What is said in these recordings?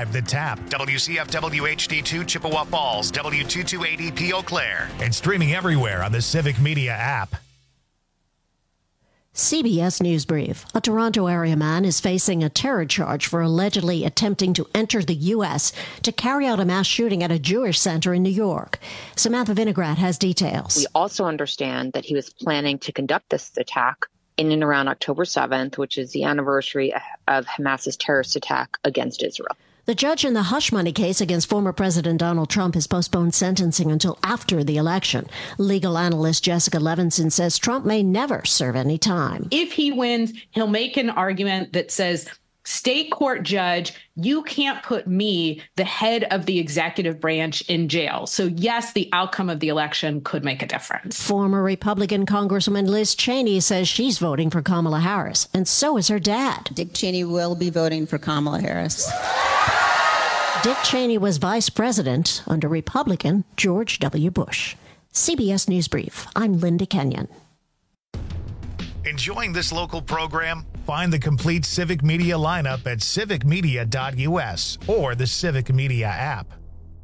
93.5 The Tap, WCFW HD2 Chippewa Falls, W228EP Eau Claire, and streaming everywhere on the Civic Media app. CBS News Brief. A Toronto area man is facing a terror charge for allegedly attempting to enter the U.S. to carry out a mass shooting at a Jewish center in New York. Samantha Vinograt has details. We also understand that he was planning to conduct this attack in and around October 7th, which is the anniversary of Hamas's terrorist attack against Israel. The judge in the hush money case against former President Donald Trump has postponed sentencing until after the election. Legal analyst Jessica Levinson says Trump may never serve any time. If he wins, he'll make an argument that says, state court judge, you can't put me, the head of the executive branch, in jail. So yes, the outcome of the election could make a difference. Former Republican Congresswoman Liz Cheney says she's voting for Kamala Harris, and so is her dad. Dick Cheney will be voting for Kamala Harris. Dick Cheney was vice president under Republican George W. Bush. CBS News Brief. I'm Linda Kenyon. Enjoying this local program? Find the complete Civic Media lineup at civicmedia.us or the Civic Media app.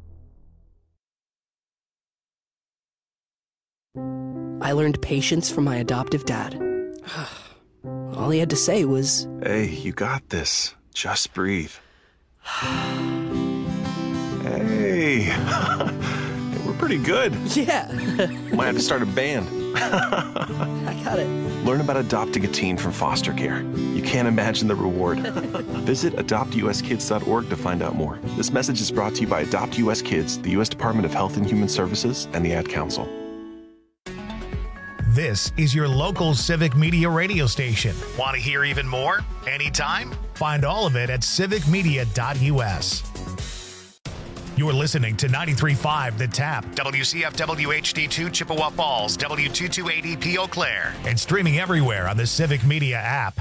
I learned patience from my adoptive dad. All he had to say was, "Hey, you got this. Just breathe." Hey, we're pretty good. Yeah. Might have to start a band. I got it. Learn about adopting a teen from foster care. You can't imagine the reward. Visit adoptuskids.org to find out more. This message is brought to you by Adopt US Kids, the U.S. Department of Health and Human Services, and the Ad Council. This is your local Civic Media radio station. Want to hear even more? Anytime? Find all of it at civicmedia.us. You're listening to 93.5 The Tap, WCFW HD2 Chippewa Falls, W228EP Eau Claire, and streaming everywhere on the Civic Media app.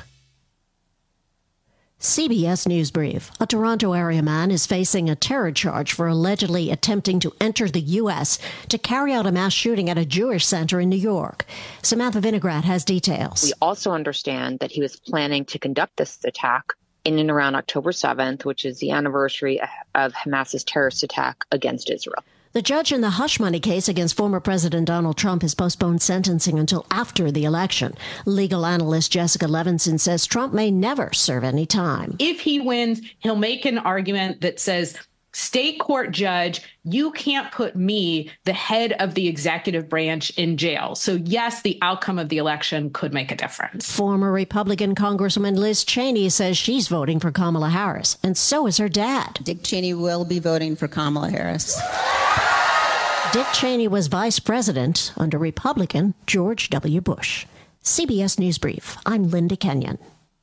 CBS News Brief. A Toronto area man is facing a terror charge for allegedly attempting to enter the U.S. to carry out a mass shooting at a Jewish center in New York. Samantha Vinograt has details. We also understand that he was planning to conduct this attack in and around October 7th, which is the anniversary of Hamas's terrorist attack against Israel. The judge in the hush money case against former President Donald Trump has postponed sentencing until after the election. Legal analyst Jessica Levinson says Trump may never serve any time. If he wins, he'll make an argument that says, state court judge, you can't put me, the head of the executive branch, in jail. So yes, the outcome of the election could make a difference. Former Republican Congresswoman Liz Cheney says she's voting for Kamala Harris, and so is her dad. Dick Cheney will be voting for Kamala Harris. Dick Cheney was vice president under Republican George W. Bush. CBS News Brief. I'm Linda Kenyon.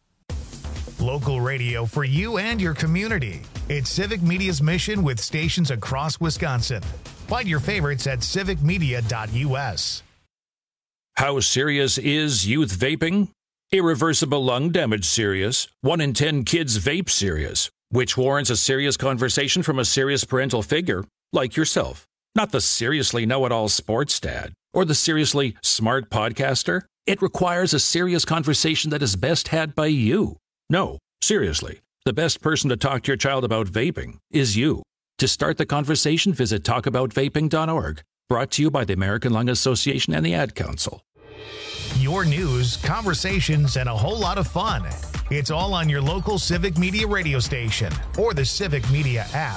Local radio for you and your community. It's Civic Media's mission with stations across Wisconsin. Find your favorites at civicmedia.us. How serious is youth vaping? Irreversible lung damage serious. 1 in 10 kids vape serious, which warrants a serious conversation from a serious parental figure like yourself. Not the seriously know-it-all sports dad or the seriously smart podcaster. It requires a serious conversation that is best had by you. No, seriously, the best person to talk to your child about vaping is you. To start the conversation, visit talkaboutvaping.org. Brought to you by the American Lung Association and the Ad Council. Your news, conversations, and a whole lot of fun. It's all on your local Civic Media radio station or the Civic Media app.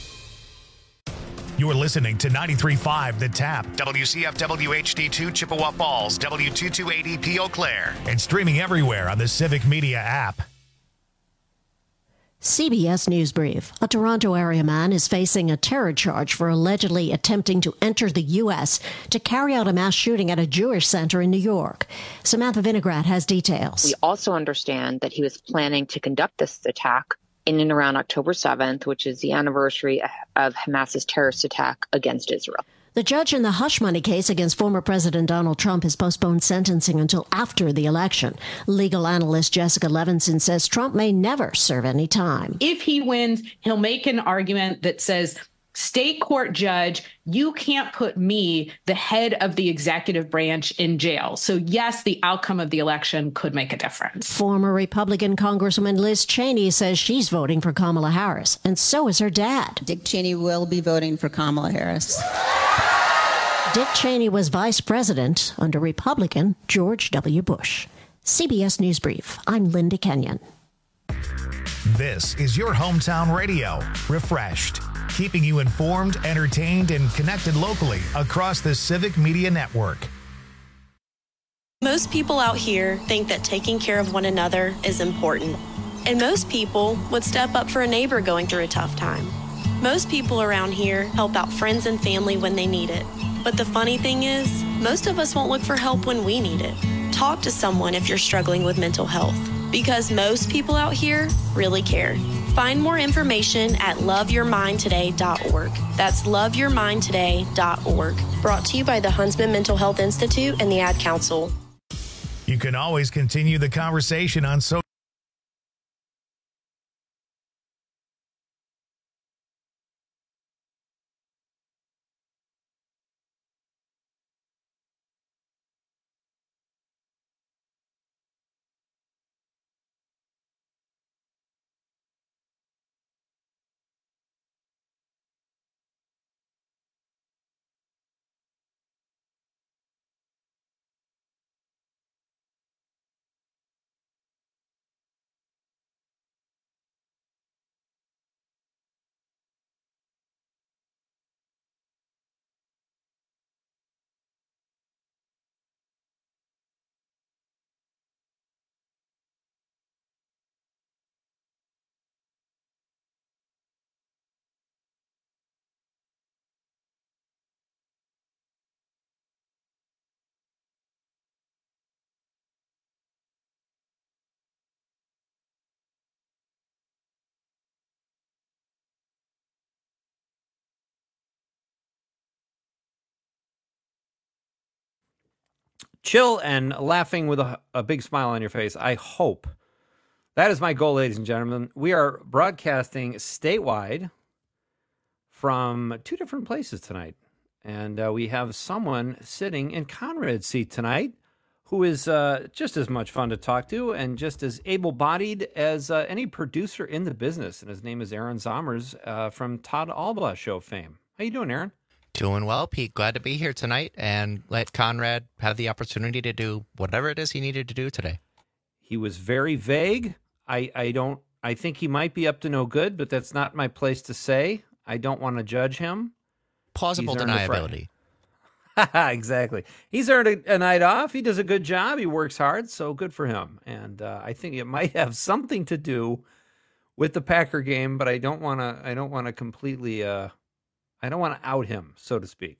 You're listening to 93.5 The Tap, WCFW HD2 Chippewa Falls, W228EP Eau Claire, and streaming everywhere on the Civic Media app. CBS News Brief. A Toronto area man is facing a terror charge for allegedly attempting to enter the U.S. to carry out a mass shooting at a Jewish center in New York. Samantha Vinograt has details. We also understand that he was planning to conduct this attack in and around October 7th, which is the anniversary of Hamas's terrorist attack against Israel. The judge in the hush money case against former President Donald Trump has postponed sentencing until after the election. Legal analyst Jessica Levinson says Trump may never serve any time. If he wins, he'll make an argument that says, state court judge, you can't put me, the head of the executive branch, in jail. So yes, the outcome of the election could make a difference. Former Republican Congresswoman Liz Cheney says she's voting for Kamala Harris, and so is her dad. Dick Cheney will be voting for Kamala Harris. Dick Cheney was vice president under Republican George W. Bush. CBS News Brief. I'm Linda Kenyon. This is your hometown radio, Refreshed, keeping you informed, entertained, and connected locally across the Civic Media Network. Most people out here think that taking care of one another is important. And most people would step up for a neighbor going through a tough time. Most people around here help out friends and family when they need it. But the funny thing is, most of us won't look for help when we need it. Talk to someone if you're struggling with mental health, because most people out here really care. Find more information at loveyourmindtoday.org. That's loveyourmindtoday.org. Brought to you by the Huntsman Mental Health Institute and the Ad Council. You can always continue the conversation on social. Chill and laughing with a big smile on your face. I hope. That is my goal, ladies and gentlemen. We are broadcasting statewide from two different places tonight. And we have someone sitting in Conrad's seat tonight who is just as much fun to talk to and just as able-bodied as any producer in the business. And his name is Aaron Zomers from Todd Alba Show fame. How you doing, Aaron? Doing well, Pete. Glad to be here tonight and let Conrad have the opportunity to do whatever it is he needed to do today. He was very vague. I think he might be up to no good, but that's not my place to say. I don't want to judge him. Plausible deniability. Exactly. He's earned a night off. He does a good job. He works hard, so good for him. And I think it might have something to do with the Packer game, but I don't want to completely. I don't want to out him, so to speak.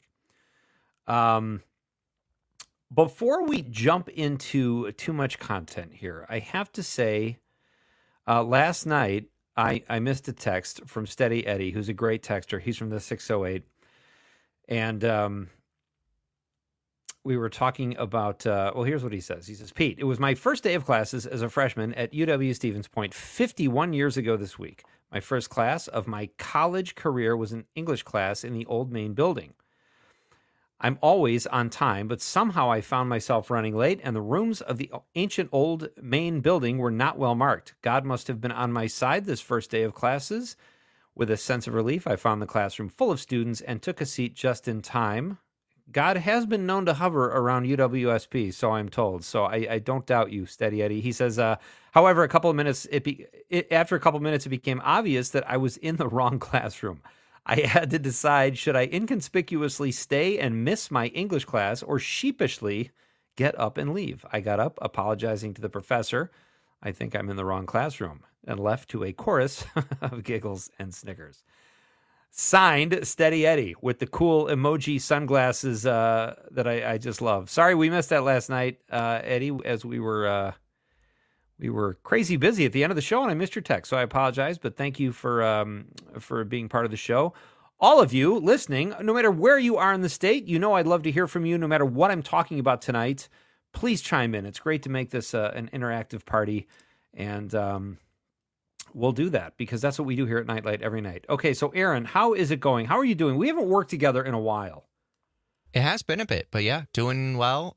Before we jump into too much content here, I have to say, last night I missed a text from Steady Eddie, who's a great texter. He's from the 608. And we were talking about, here's what he says. He says, Pete, it was my first day of classes as a freshman at UW-Stevens Point 51 years ago this week. My first class of my college career was an English class in the old main building. I'm always on time, but somehow I found myself running late, and the rooms of the ancient old main building were not well marked. God must have been on my side this first day of classes. With a sense of relief, I found the classroom full of students and took a seat just in time. God has been known to hover around UWSP, so I'm told. So I don't doubt you, Steady Eddie. He says, however, after a couple of minutes, it became obvious that I was in the wrong classroom. I had to decide, should I inconspicuously stay and miss my English class or sheepishly get up and leave? I got up, apologizing to the professor. I think I'm in the wrong classroom, and left to a chorus of giggles and snickers. Signed, Steady Eddie, with the cool emoji sunglasses that I just love. Sorry we missed that last night, Eddie, as we were crazy busy at the end of the show, and I missed your text, so I apologize, but thank you for being part of the show. All of you listening, no matter where you are in the state, you know I'd love to hear from you no matter what I'm talking about tonight. Please chime in. It's great to make this an interactive party, and we'll do that because that's what we do here at Nightlight every night. Okay, so Aaron, how is it going? How are you doing? We haven't worked together in a while. It has been a bit, but yeah, doing well.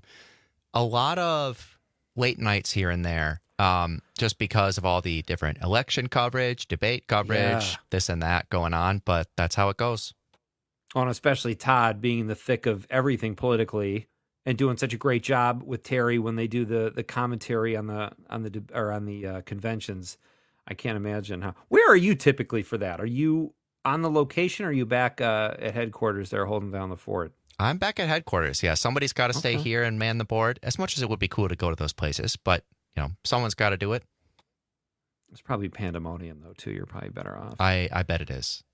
A lot of late nights here and there, just because of all the different election coverage, debate coverage, this and that going on, but that's how it goes. Oh, and especially Todd being in the thick of everything politically and doing such a great job with Terry when they do the commentary on the conventions. I can't imagine how. Where are you typically for that? Are you on the location or are you back at headquarters there holding down the fort? I'm back at headquarters. Yeah, somebody's got to stay here and man the board. As much as it would be cool to go to those places, but someone's got to do it. It's probably pandemonium though too. You're probably better off. I bet it is.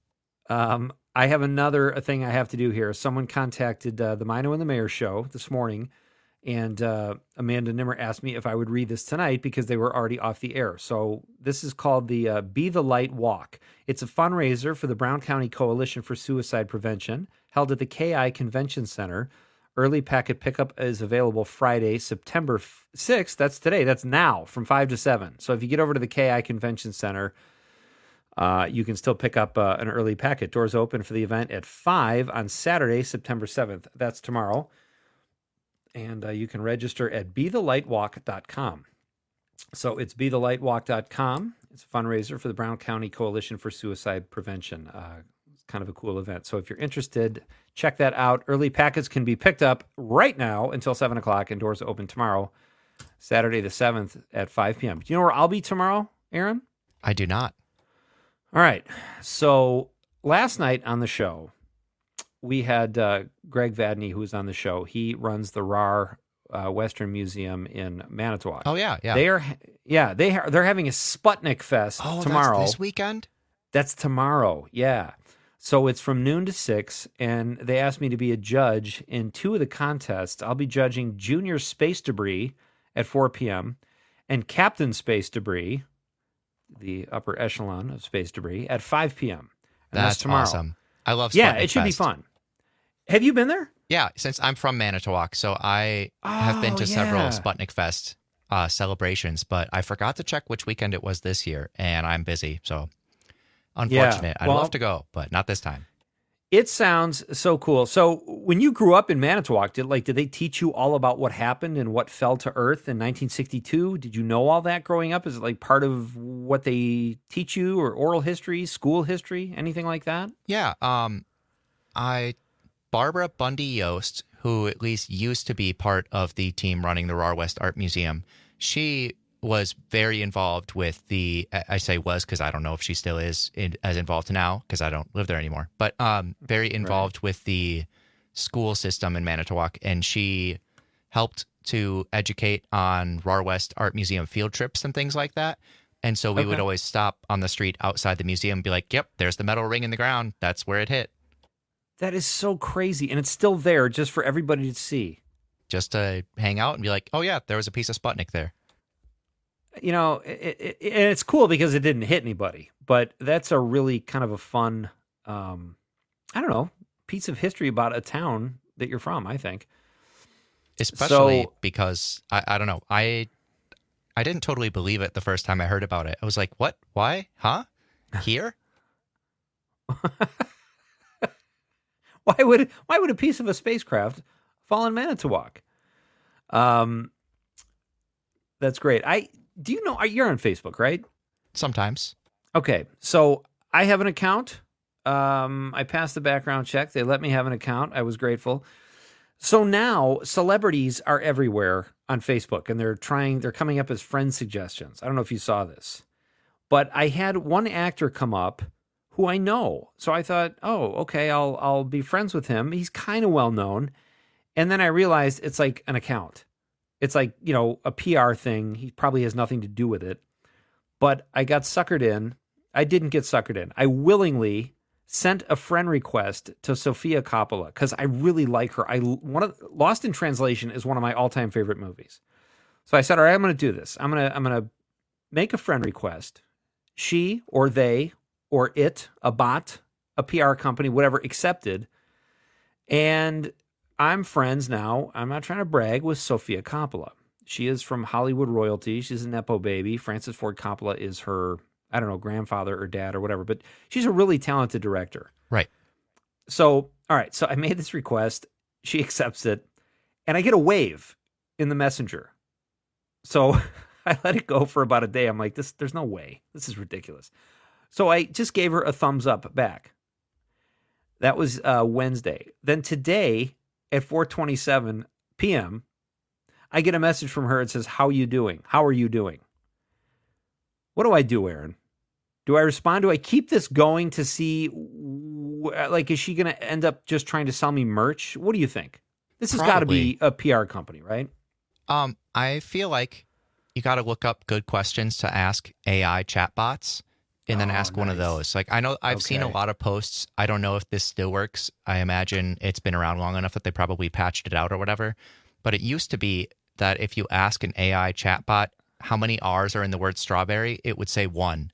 I have another thing I have to do here. Someone contacted the Mino and the Mayor show this morning, and Amanda Nimmer asked me if I would read this tonight because they were already off the air. So this is called the Be the Light Walk. It's a fundraiser for the Brown County Coalition for Suicide Prevention, held at the KI Convention Center. Early packet pickup is available Friday, September 6th. That's today. That's now from 5 to 7. So if you get over to the KI Convention Center, you can still pick up an early packet. Doors open for the event at 5 on Saturday, September 7th. That's tomorrow. And you can register at bethelightwalk.com. So it's bethelightwalk.com. It's a fundraiser for the Brown County Coalition for Suicide Prevention. It's kind of a cool event. So if you're interested, check that out. Early packets can be picked up right now until 7 o'clock, and doors open tomorrow, Saturday the 7th at 5 p.m. Do you know where I'll be tomorrow, Aaron? I do not. All right. So last night on the show, we had Greg Vadney, who was on the show. He runs the RAR Western Museum in Manitowoc. Oh, yeah. They're having a Sputnik Fest tomorrow. That's this weekend? That's tomorrow, yeah. So it's from noon to 6, and they asked me to be a judge in 2 of the contests. I'll be judging Junior Space Debris at 4 p.m. and Captain Space Debris, the upper echelon of space debris, at 5 p.m. And that's tomorrow. Awesome. I love Sputnik Yeah, it should be Fest. fun. Have you been there? Yeah, since I'm from Manitowoc, so I have been to several Sputnik Fest celebrations, but I forgot to check which weekend it was this year, and I'm busy, so unfortunate. I'd love to go, but not this time. It sounds so cool. So when you grew up in Manitowoc, did they teach you all about what happened and what fell to Earth in 1962? Did you know all that growing up? Is it like part of what they teach you, or oral history, school history, anything like that? Yeah. Barbara Bundy Yost, who at least used to be part of the team running the RAR West Art Museum, she was very involved with I say was because I don't know if she still is as involved now because I don't live there anymore, but very involved with the school system in Manitowoc. And she helped to educate on RAR West Art Museum field trips and things like that. And so we would always stop on the street outside the museum and be like, yep, there's the metal ring in the ground. That's where it hit. That is so crazy. And it's still there just for everybody to see. Just to hang out and be like, oh, yeah, there was a piece of Sputnik there. You know, it's cool because it didn't hit anybody, but that's a really kind of a fun, piece of history about a town that you're from, I think. Especially because, I don't know, I didn't totally believe it the first time I heard about it. I was like, what? Why? Huh? Here? Why would a piece of a spacecraft fall in Manitowoc? That's great. Do you know, you're on Facebook, right? Sometimes. Okay. So I have an account. I passed the background check. They let me have an account. I was grateful. So now celebrities are everywhere on Facebook, and they're coming up as friend suggestions. I don't know if you saw this, but I had one actor come up who I know. So I thought, oh, okay, I'll be friends with him. He's kind of well known. And then I realized it's like an account. It's like, a PR thing. He probably has nothing to do with it. But I got suckered in. I didn't get suckered in. I willingly sent a friend request to Sofia Coppola because I really like her. Lost in Translation is one of my all-time favorite movies. So I said, all right, I'm going to do this. I'm going to make a friend request. She or they or it, a bot, a PR company, whatever, accepted. And I'm friends now. I'm not trying to brag with Sofia Coppola. She is from Hollywood royalty. She's a Nepo baby. Francis Ford Coppola is her I don't know, grandfather or dad or whatever, but she's a really talented director. Right. So, all right. So I made this request. She accepts it. And I get a wave in the messenger. So I let it go for about a day. I'm like, there's no way. This is ridiculous. So I just gave her a thumbs up back. That was Wednesday. Then today at 4:27 p.m., I get a message from her. It says, how are you doing? How are you doing? What do I do, Aaron? Do I respond? Do I keep this going to see, like, is she going to end up just trying to sell me merch? What do you think? This has got to be a PR company, right? I feel like you got to look up good questions to ask AI chatbots and then ask one of those. Like, I know I've seen a lot of posts. I don't know if this still works. I imagine it's been around long enough that they probably patched it out or whatever. But it used to be that if you ask an AI chatbot how many R's are in the word strawberry, it would say 1.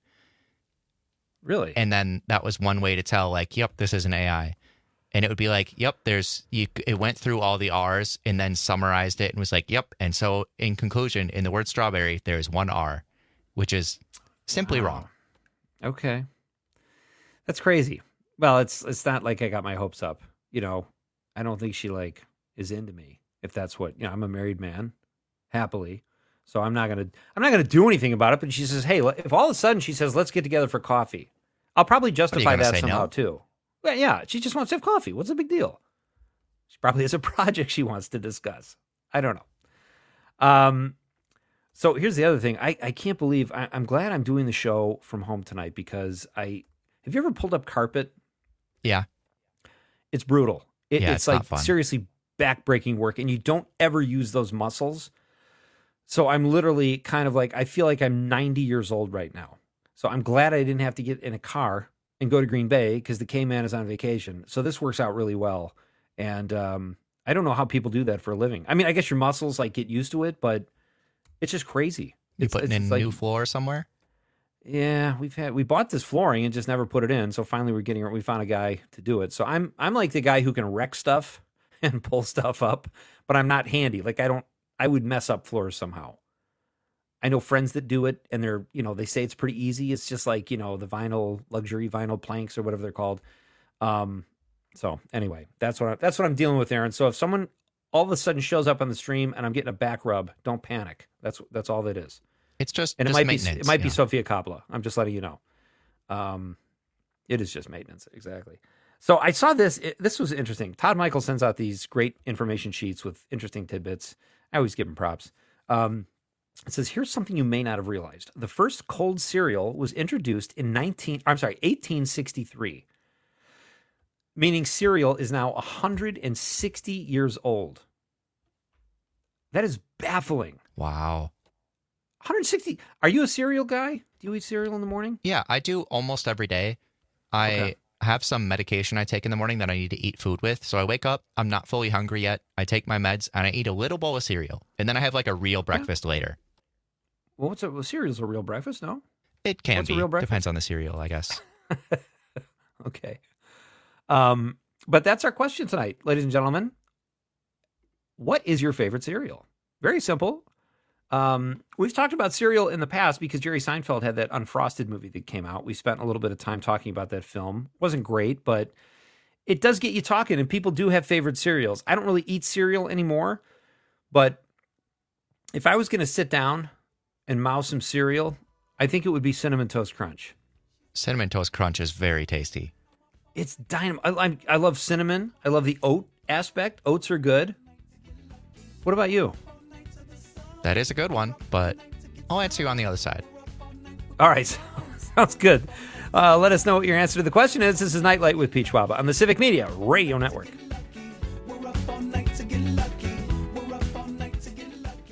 Really? And then that was one way to tell, like, yep, this is an AI. And it would be like, yep, it went through all the R's and then summarized it and was like, yep. And so in conclusion, in the word strawberry, there's 1 R, which is simply wrong. Okay. That's crazy. Well, it's not like I got my hopes up. You know, I don't think she is into me. If that's what, I'm a married man, happily. So I'm not going to do anything about it. But she says, hey, if all of a sudden she says, let's get together for coffee, I'll probably justify that somehow too. Well, yeah, she just wants to have coffee. What's the big deal? She probably has a project she wants to discuss. I don't know. So here's the other thing. I can't believe I'm glad I'm doing the show from home tonight because have you ever pulled up carpet? Yeah. It's brutal. It's like seriously back-breaking work, and you don't ever use those muscles. So I'm literally kind of like, I feel like I'm 90 years old right now. So I'm glad I didn't have to get in a car and go to Green Bay because the K-Man is on vacation. So this works out really well. And I don't know how people do that for a living. I mean, I guess your muscles get used to it, but it's just crazy. You putting in new floor somewhere? Yeah, we bought this flooring and just never put it in. So finally we found a guy to do it. So I'm like the guy who can wreck stuff and pull stuff up, but I'm not handy. Like I would mess up floors somehow. I know friends that do it and they're, they say it's pretty easy. It's just like, the luxury vinyl planks or whatever they're called. So anyway, that's what I'm dealing with, Aaron. So if someone all of a sudden shows up on the stream and I'm getting a back rub, don't panic. That's all that is. It's just and maintenance. It might be Sofia Coppola. I'm just letting you know. It is just maintenance. Exactly. So I saw this. This was interesting. Todd Michael sends out these great information sheets with interesting tidbits. I always give him props. It says, here's something you may not have realized. The first cold cereal was introduced in 1863. Meaning cereal is now 160 years old. That is baffling. Wow. 160. Are you a cereal guy? Do you eat cereal in the morning? Yeah, I do almost every day. I have some medication I take in the morning that I need to eat food with. So I wake up, I'm not fully hungry yet. I take my meds and I eat a little bowl of cereal. And then I have like a real breakfast later. Well, cereal's a real breakfast, no? It can be. Depends on the cereal, I guess. Okay. But that's our question tonight, ladies and gentlemen. What is your favorite cereal? Very simple. We've talked about cereal in the past because Jerry Seinfeld had that Unfrosted movie that came out. We spent a little bit of time talking about that film. Wasn't great, but it does get you talking, and people do have favorite cereals. I don't really eat cereal anymore, but if I was going to sit down and mouse some cereal, I think it would be Cinnamon Toast Crunch. Cinnamon Toast Crunch is very tasty. It's dynamite. I love cinnamon. I love the oat aspect. Oats are good. What about you? That is a good one, but I'll answer you on the other side. All right. Sounds good. Let us know what your answer to the question is. This is Nightlight with Peach Waba on the Civic Media Radio Network.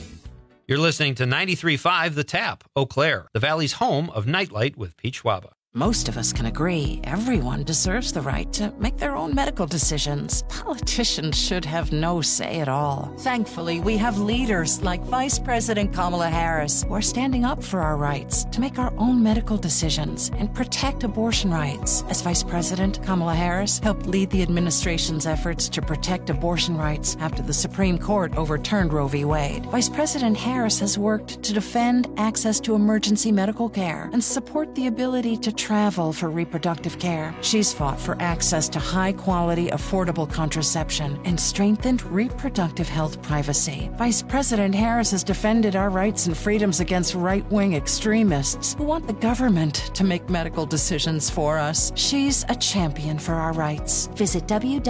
You're listening to 93.5 The Tap, Eau Claire, the Valley's home of Nightlight with Peach Waba. Most of us can agree everyone deserves the right to make their own medical decisions. Politicians should have no say at all. Thankfully, we have leaders like Vice President Kamala Harris who are standing up for our rights to make our own medical decisions and protect abortion rights. As Vice President, Kamala Harris helped lead the administration's efforts to protect abortion rights after the Supreme Court overturned Roe v. Wade. Vice President Harris has worked to defend access to emergency medical care and support the ability to travel for reproductive care. She's fought for access to high-quality, affordable contraception and strengthened reproductive health privacy. Vice President Harris has defended our rights and freedoms against right-wing extremists who want the government to make medical decisions for us. She's a champion for our rights. Visit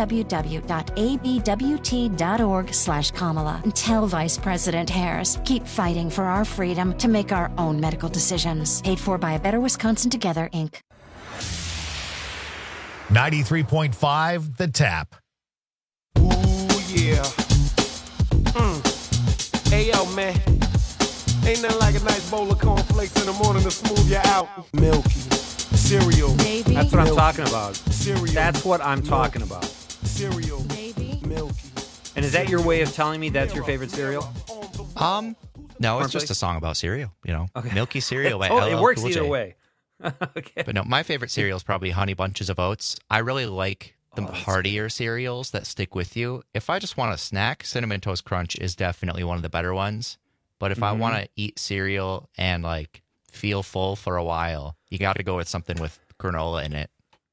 www.abwt.org/Kamala and tell Vice President Harris, keep fighting for our freedom to make our own medical decisions. Paid for by A Better Wisconsin Together, Inc. 93.5 The Tap. Ooh, yeah. Hey, yo, man. Ain't nothing like a nice bowl of cornflakes in the morning to smooth you out. Milky. Cereal. Baby. That's what I'm talking about. Cereal. That's what I'm talking about. Cereal. Baby. Milky. And is that your way of telling me that's your favorite cereal? No, it's just a song about cereal, Okay. Milky Cereal by it LL works Cool either J. way. Okay. But no, my favorite cereal is probably Honey Bunches of Oats. I really like the heartier cereals that stick with you. If I just want a snack, Cinnamon Toast Crunch is definitely one of the better ones. But if I want to eat cereal and feel full for a while, you got to go with something with granola in it.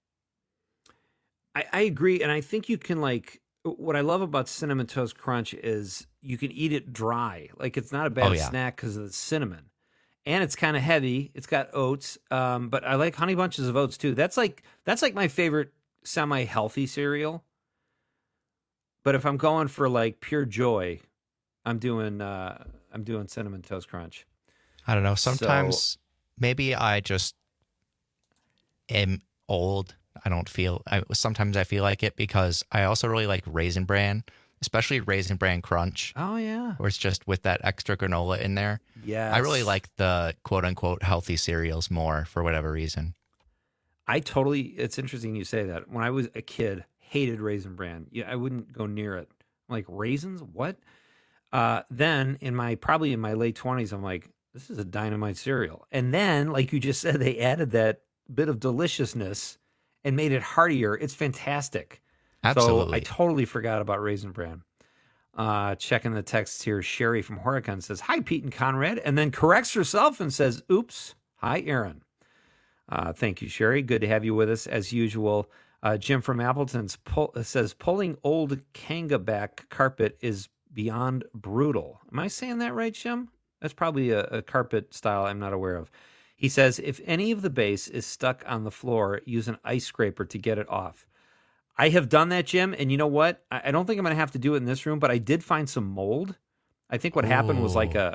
I agree, and I think you can what I love about Cinnamon Toast Crunch is you can eat it dry. It's not a bad snack because of the cinnamon. And it's kind of heavy. It's got oats, but I like Honey Bunches of Oats too. That's like my favorite semi-healthy cereal. But if I'm going for pure joy, I'm doing Cinnamon Toast Crunch. I don't know. Sometimes maybe I just am old. Sometimes I feel like it because I also really like Raisin Bran, especially Raisin Bran Crunch. Oh, yeah. Where it's just with that extra granola in there. Yeah. I really like the quote-unquote healthy cereals more for whatever reason. It's interesting you say that. When I was a kid, hated Raisin Bran. I wouldn't go near it. I'm like, raisins? What? Then probably in my late 20s, I'm like, this is a dynamite cereal. And then, like you just said, they added that bit of deliciousness and made it heartier. It's fantastic. Absolutely. So I totally forgot about Raisin Bran. Checking the texts here. Sherry from Horicon says, hi, Pete and Conrad, and then corrects herself and says, oops. Hi, Aaron. Thank you, Sherry. Good to have you with us as usual. Jim from Appleton says, pulling old Kangaback carpet is beyond brutal. Am I saying that right, Jim? That's probably a carpet style I'm not aware of. He says, if any of the base is stuck on the floor, use an ice scraper to get it off. I have done that, Jim, and you know what? I don't think I'm going to have to do it in this room, but I did find some mold. I think what happened was and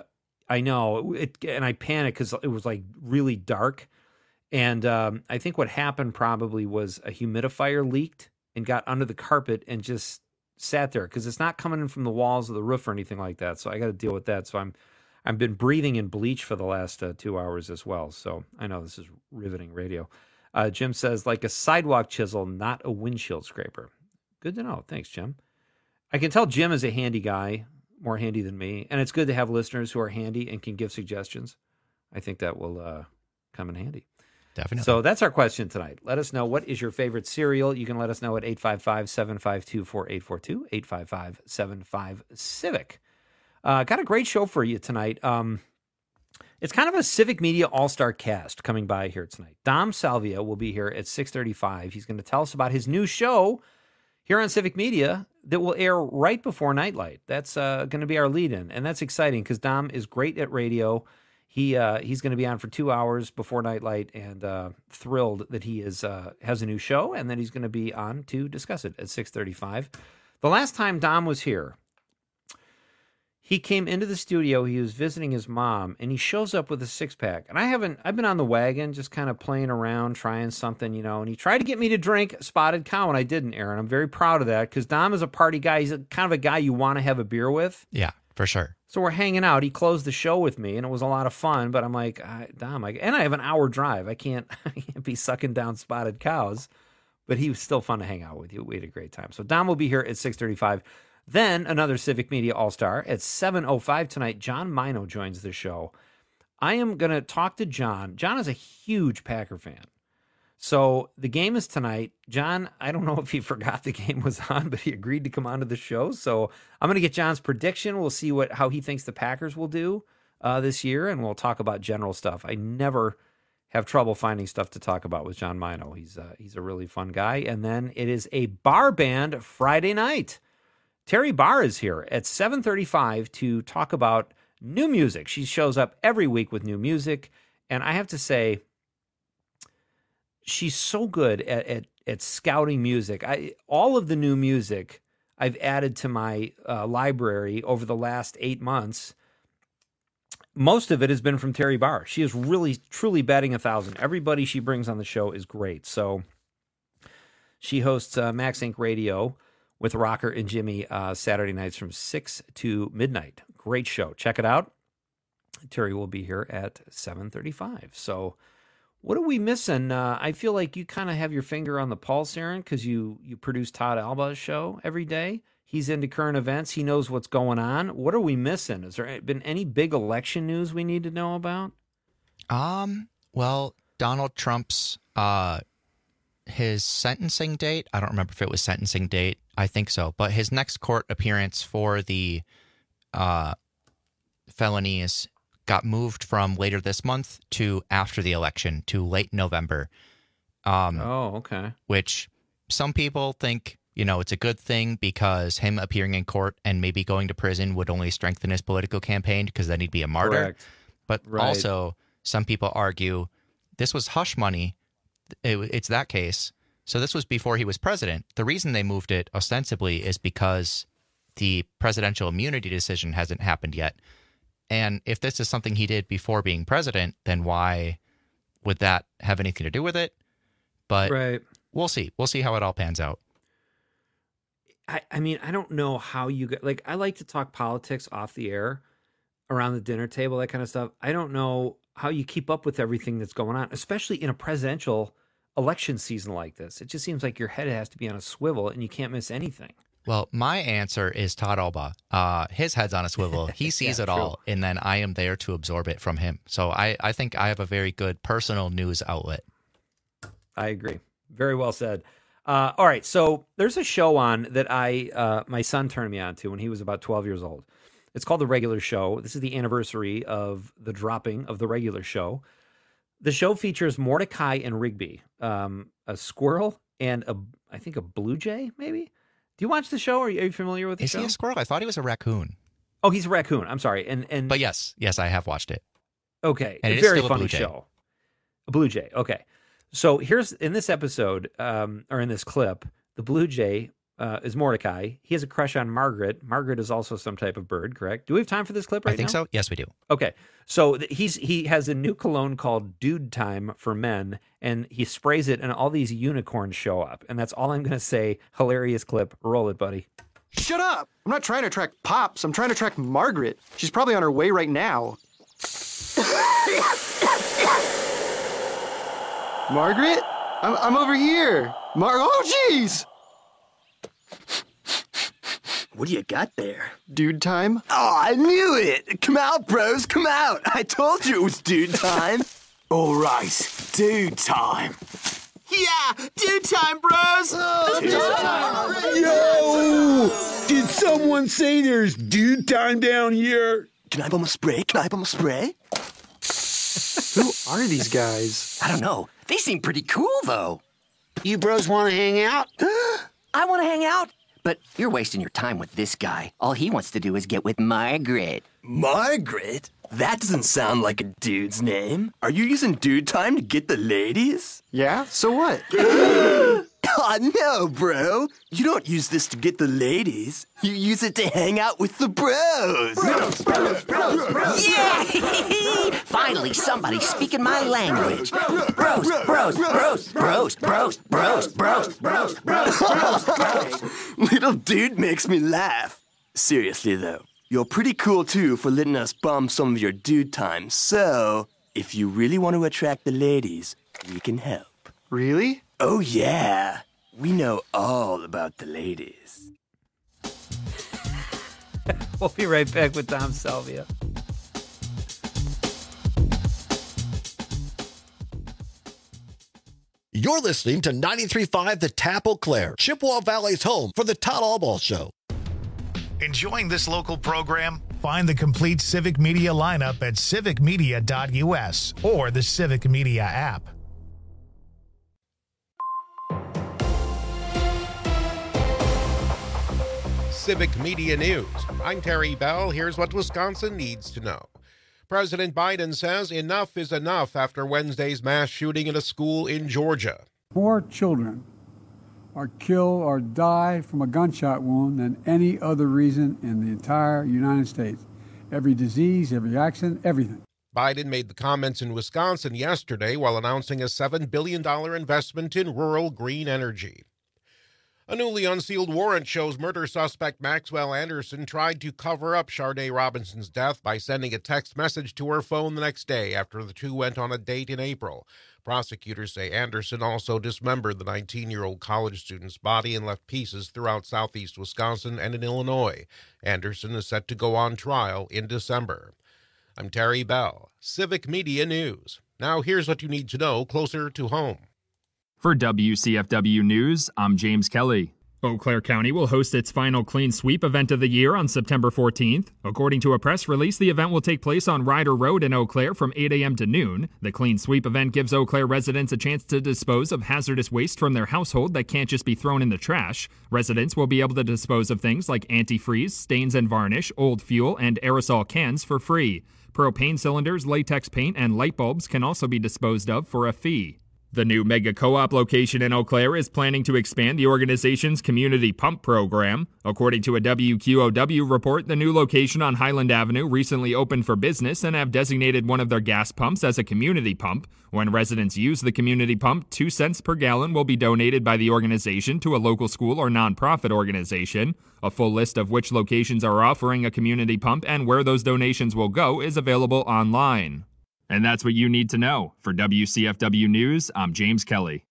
I panicked because it was really dark. And I think what happened probably was a humidifier leaked and got under the carpet and just sat there because it's not coming in from the walls of the roof or anything like that. So I got to deal with that. So I've been breathing in bleach for the last 2 hours as well. So I know this is riveting radio. Jim says, like a sidewalk chisel, not a windshield scraper. Good to know. Thanks, Jim. I can tell Jim is a handy guy, more handy than me. And it's good to have listeners who are handy and can give suggestions. I think that will come in handy. Definitely. So that's our question tonight. Let us know, what is your favorite cereal? You can let us know at 855-752-4842, 855-75-CIVIC. Got a great show for you tonight. It's kind of a Civic Media all-star cast coming by here tonight. Dom Salvia will be here at 6:35. He's going to tell us about his new show here on Civic Media that will air right before Nightlight. That's going to be our lead-in, and that's exciting because Dom is great at radio. He's going to be on for 2 hours before Nightlight, and thrilled that he has a new show, and then he's going to be on to discuss it at 6:35. The last time Dom was here, he came into the studio. He was visiting his mom, and he shows up with a six-pack. And I've been on the wagon, just kind of playing around, trying something, and he tried to get me to drink Spotted Cow, and I didn't, Aaron. I'm very proud of that because Dom is a party guy. He's kind of a guy you want to have a beer with. Yeah. For sure. So we're hanging out. He closed the show with me, and it was a lot of fun. But I'm like, Dom, and I have an hour drive. I can't be sucking down spotted cows. But he was still fun to hang out with. We had a great time. So Dom will be here at 6:35. Then another Civic Media All-Star at 7:05 tonight. John Mino joins the show. I am going to talk to John. John is a huge Packer fan. So the game is tonight. John, I don't know if he forgot the game was on, but he agreed to come onto the show. So I'm going to get John's prediction. We'll see how he thinks the Packers will do this year, and we'll talk about general stuff. I never have trouble finding stuff to talk about with John Mino. He's a really fun guy. And then it is a bar band Friday night. Terry Barr is here at 7:35 to talk about new music. She shows up every week with new music, and I have to say, she's so good at scouting music. All of the new music I've added to my library over the last 8 months. Most of it has been from Terry Barr. She is really, truly batting 1,000. Everybody she brings on the show is great. So she hosts Max Inc. Radio with Rocker and Jimmy Saturday nights from 6 to midnight. Great show. Check it out. Terry will be here at 7:35. So what are we missing? I feel like you kind of have your finger on the pulse, Aaron, because you produce Todd Alba's show every day. He's into current events. He knows what's going on. What are we missing? Has there been any big election news we need to know about? Well, Donald Trump's his sentencing date, I don't remember if it was sentencing date. I think so. But his next court appearance for the felonies got moved from later this month to after the election to late November. Okay. Which some people think, it's a good thing because him appearing in court and maybe going to prison would only strengthen his political campaign because then he'd be a martyr. Correct. But also, some people argue this was hush money. It's that case. So this was before he was president. The reason they moved it ostensibly is because the presidential immunity decision hasn't happened yet. And if this is something he did before being president, then why would that have anything to do with it? But we'll see. We'll see how it all pans out. I mean, I don't know how you get, I like to talk politics off the air, around the dinner table, that kind of stuff. I don't know how you keep up with everything that's going on, especially in a presidential election season like this. It just seems like your head has to be on a swivel and you can't miss anything. Well, my answer is Todd Alba. His head's on a swivel. He sees it all, and then I am there to absorb it from him. So I think I have a very good personal news outlet. I agree. Very well said. All right, so there's a show on that my son turned me on to when he was about 12 years old. It's called The Regular Show. This is the anniversary of the dropping of The Regular Show. The show features Mordecai and Rigby, a squirrel and I think a blue jay, maybe? Do you watch the show? Are you familiar with the show? Is he a squirrel? I thought he was a raccoon. Oh, he's a raccoon. I'm sorry. But yes, I have watched it. Okay. And a very funny show. A blue jay. Okay. So here's, in this episode, or in this clip, the blue jay is Mordecai. He has a crush on Margaret. Margaret is also some type of bird, correct? Do we have time for this clip right now? I think so. Yes, we do. Okay. So he has a new cologne called Dude Time for men, and he sprays it, and all these unicorns show up. And that's all I'm going to say. Hilarious clip. Roll it, buddy. Shut up! I'm not trying to track Pops. I'm trying to track Margaret. She's probably on her way right now. Margaret? I'm over here. Oh, jeez! What do you got there? Dude time? Oh, I knew it! Come out, bros, come out! I told you it was dude time! All right, dude time. Yeah, dude time, bros! Yo! Did someone say there's dude time down here? Can I bum a spray? Who are these guys? I don't know. They seem pretty cool, though. You bros want to hang out? I want to hang out? But you're wasting your time with this guy. All he wants to do is get with Margaret. Margaret? That doesn't sound like a dude's name. Are you using dude time to get the ladies? Yeah, so what? Oh, no, bro. You don't use this to get the ladies. You use it to hang out with the bros. Bros. Yeah! Finally, somebody's speaking my language. Bros. Little dude makes me laugh. Seriously, though, You're pretty cool, too, for letting us bum some of your dude time. So, if you really want to attract the ladies, we can help. Really? Oh, yeah. We know all about the ladies. We'll be right back with Tom Salvia. You're listening to 93.5 The Tap Eau Claire, Chippewa Valley's home for the Todd Albaugh Show. Enjoying this local program? Find the complete Civic Media lineup at civicmedia.us or the Civic Media app. Civic Media News. I'm Terry Bell. Here's what Wisconsin needs to know. President Biden says enough is enough after Wednesday's mass shooting in a school in Georgia. More children are killed or die from a gunshot wound than any other reason in the entire United States. Every disease, every accident, everything. Biden made the comments in Wisconsin yesterday while announcing a $7 billion investment in rural green energy. A newly unsealed warrant shows murder suspect Maxwell Anderson tried to cover up Sharday Robinson's death by sending a text message to her phone the next day after the two went on a date in April. Prosecutors say Anderson also dismembered the 19-year-old college student's body and left pieces throughout southeast Wisconsin and in Illinois. Anderson is set to go on trial in December. I'm Terry Bell, Civic Media News. Now here's what you need to know closer to home. For WCFW News, I'm James Kelly. Eau Claire County will host its final Clean Sweep event of the year on September 14th. According to a press release, the event will take place on Ryder Road in Eau Claire from 8 a.m. to noon. The Clean Sweep event gives Eau Claire residents a chance to dispose of hazardous waste from their household that can't just be thrown in the trash. Residents will be able to dispose of things like antifreeze, stains and varnish, old fuel, and aerosol cans for free. Propane cylinders, latex paint, and light bulbs can also be disposed of for a fee. The new Mega Co-op location in Eau Claire is planning to expand the organization's community pump program. According to a WQOW report, the new location on Highland Avenue recently opened for business and have designated one of their gas pumps as a community pump. When residents use the community pump, 2 cents per gallon will be donated by the organization to a local school or nonprofit organization. A full list of which locations are offering a community pump and where those donations will go is available online. And that's what you need to know. For WCFW News, I'm James Kelly.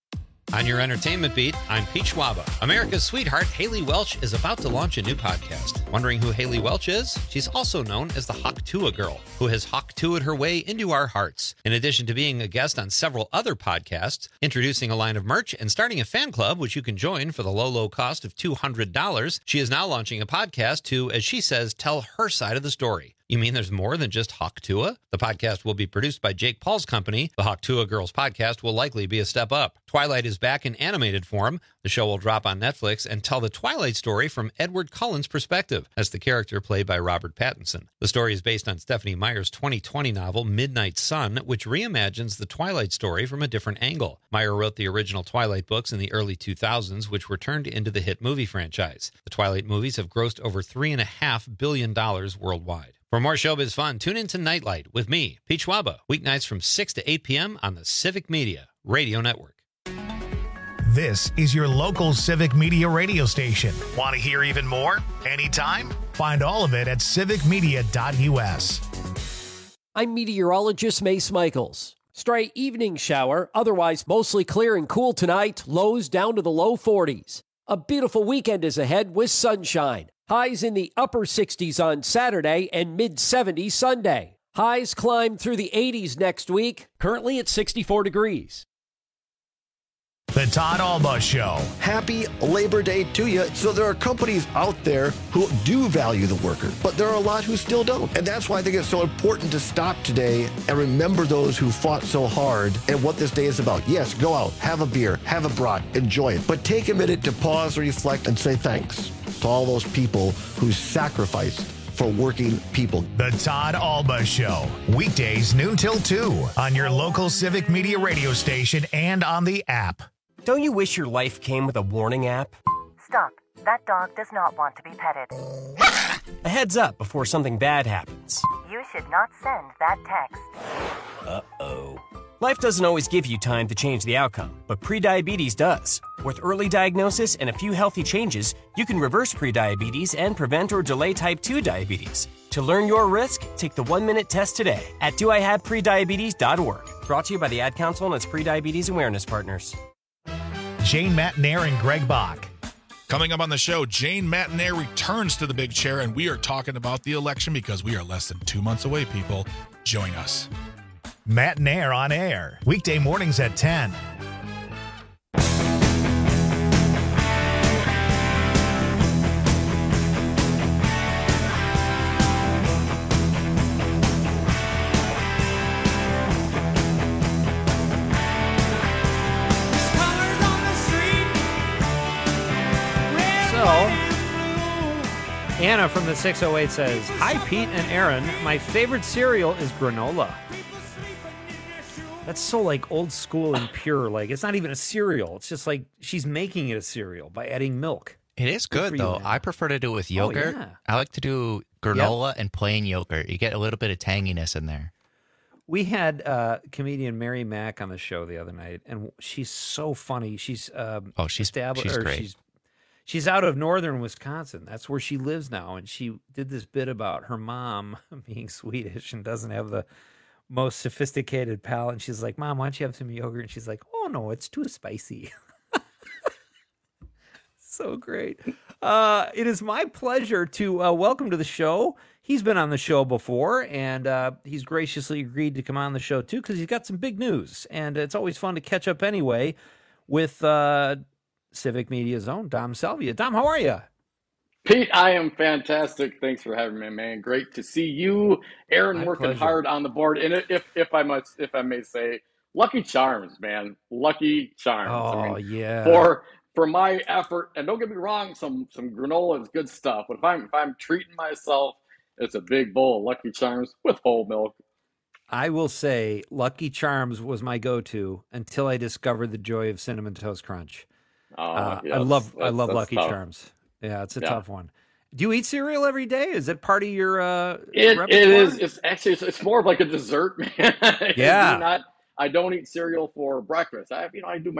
On your entertainment beat, I'm Pete Schwaba. America's sweetheart, Haley Welch, is about to launch a new podcast. Wondering who Haley Welch is? She's also known as the Hawk Tuah Girl, who has Hawk Tuah'd her way into our hearts. In addition to being a guest on several other podcasts, introducing a line of merch, and starting a fan club, which you can join for the low cost of $200, she is now launching a podcast to, as she says, tell her side of the story. You mean there's more than just Hawk Tuah? The podcast will be produced by Jake Paul's company. The Hawk Tuah Girls podcast will likely be a step up. Twilight is back in animated form. The show will drop on Netflix and tell the Twilight story from Edward Cullen's perspective, as the character played by Robert Pattinson. The story is based on Stephanie Meyer's 2020 novel Midnight Sun, which reimagines the Twilight story from a different angle. Meyer wrote the original Twilight books in the early 2000s, which were turned into the hit movie franchise. The Twilight movies have grossed over $3.5 billion worldwide. For more showbiz fun, tune in to Nightlight with me, Pete Schwaba, weeknights from 6 to 8 p.m. on the Civic Media Radio Network. This is your local Civic Media radio station. Want to hear even more? Anytime? Find all of it at civicmedia.us. I'm meteorologist Mace Michaels. Stray evening shower, otherwise mostly clear and cool tonight, lows down to the low 40s. A beautiful weekend is ahead with sunshine. Highs in the upper 60s on Saturday and mid-70s Sunday. Highs climb through the 80s next week, currently at 64 degrees. The Todd Albaugh Show. Happy Labor Day to you. So there are companies out there who do value the worker, but there are a lot who still don't. And that's why I think it's so important to stop today and remember those who fought so hard and what this day is about. Yes, go out, have a beer, have a brat, enjoy it. But take a minute to pause, reflect, and say thanks to all those people who sacrificed for working people. The Todd Albaugh Show. Weekdays noon till 2 on your local Civic Media radio station and on the app. Don't you wish your life came with a warning app? Stop. That dog does not want to be petted. A heads up before something bad happens. You should not send that text. Uh-oh. Life doesn't always give you time to change the outcome, but prediabetes does. With early diagnosis and a few healthy changes, you can reverse prediabetes and prevent or delay type 2 diabetes. To learn your risk, take the 1-minute test today at doihaveprediabetes.org. Brought to you by the Ad Council and its prediabetes awareness partners. Jane Matenaer and Greg Bach. Coming up on the show, Jane Matenaer returns to the big chair, and we are talking about the election because we are less than 2 months away, people. Join us. Matenaer on air, weekday mornings at 10. Anna from the 608 says, "Hi, Pete and Aaron. My favorite cereal is granola." That's so like old school and pure. Like it's not even a cereal. It's just like she's making it a cereal by adding milk. It is good, though. I prefer to do it with yogurt. Yeah. I like to do granola and plain yogurt. You get a little bit of tanginess in there. We had comedian Mary Mack on the show the other night, and she's so funny. She's she's great. She's out of northern Wisconsin. That's where she lives now. And she did this bit about her mom being Swedish and doesn't have the most sophisticated palate. And she's like, "Mom, why don't you have some yogurt?" And she's like, "Oh, no, it's too spicy." So great. It is my pleasure to welcome to the show. He's been on the show before, and he's graciously agreed to come on the show, too, because he's got some big news. And it's always fun to catch up anyway with Civic Media's own Dom Salvia. Dom, how are you? Pete, I am fantastic. Thanks for having me, man. Great to see you, Aaron, My working pleasure. hard on the board. And if I may say, Lucky Charms, man, Lucky Charms. Oh, yeah. For my effort, and don't get me wrong, some granola is good stuff. But if I'm treating myself, it's a big bowl of Lucky Charms with whole milk. I will say Lucky Charms was my go-to until I discovered the joy of Cinnamon Toast Crunch. Yes, I love that's Lucky tough. Charms. Yeah, it's a tough one. Do you eat cereal every day? Is it part of your It repertoire? is. It's actually it's more of like a dessert, man. Yeah. I don't eat cereal for breakfast. I do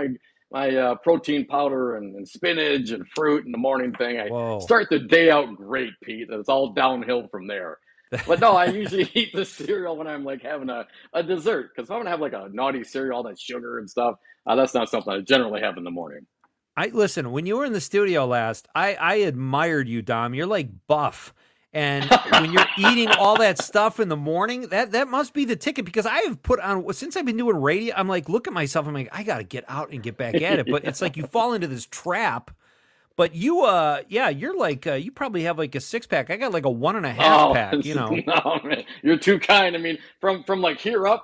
my protein powder and spinach and fruit in the morning thing. I start the day out great, Pete. It's all downhill from there. But no, I usually eat the cereal when I'm like having a dessert. Because if I'm gonna have like a naughty cereal, all that sugar and stuff, that's not something I generally have in the morning. Listen, when you were in the studio last, I admired you, Dom. You're like buff. And when you're eating all that stuff in the morning, that must be the ticket, because I have put on, since I've been doing radio, I'm like, look at myself, I'm like, I got to get out and get back at it. But it's like you fall into this trap. But you, you're like, you probably have like a 6-pack. I got like a 1.5 pack, you know. No, man, you're too kind. I mean, from like here up,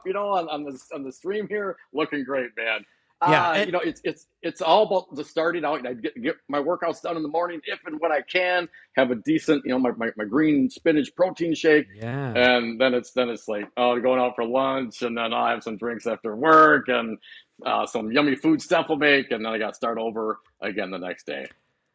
on the stream here, looking great, man. Yeah, it's all about the starting out. I get my workouts done in the morning, if and when I can. Have a decent, my green spinach protein shake. Yeah, and then it's like going out for lunch, and then I'll have some drinks after work, and some yummy food stuff will make, and then I got to start over again the next day.